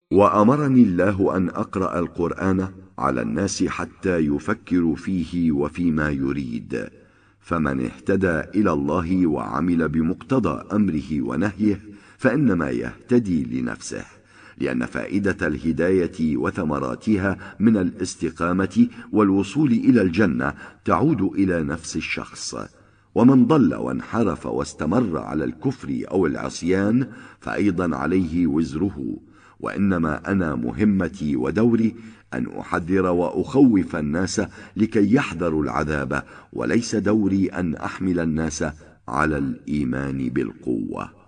وأمرني الله أن أقرأ القرآن على الناس حتى يفكروا فيه وفيما يريد، فمن اهتدى إلى الله وعمل بمقتضى أمره ونهيه فإنما يهتدي لنفسه، لأن فائدة الهداية وثمراتها من الاستقامة والوصول إلى الجنة تعود إلى نفس الشخص. ومن ضل وانحرف واستمر على الكفر أو العصيان فأيضا عليه وزره، وإنما أنا مهمتي ودوري أن أحذر وأخوف الناس لكي يحذروا العذاب، وليس دوري أن أحمل الناس على الإيمان بالقوة.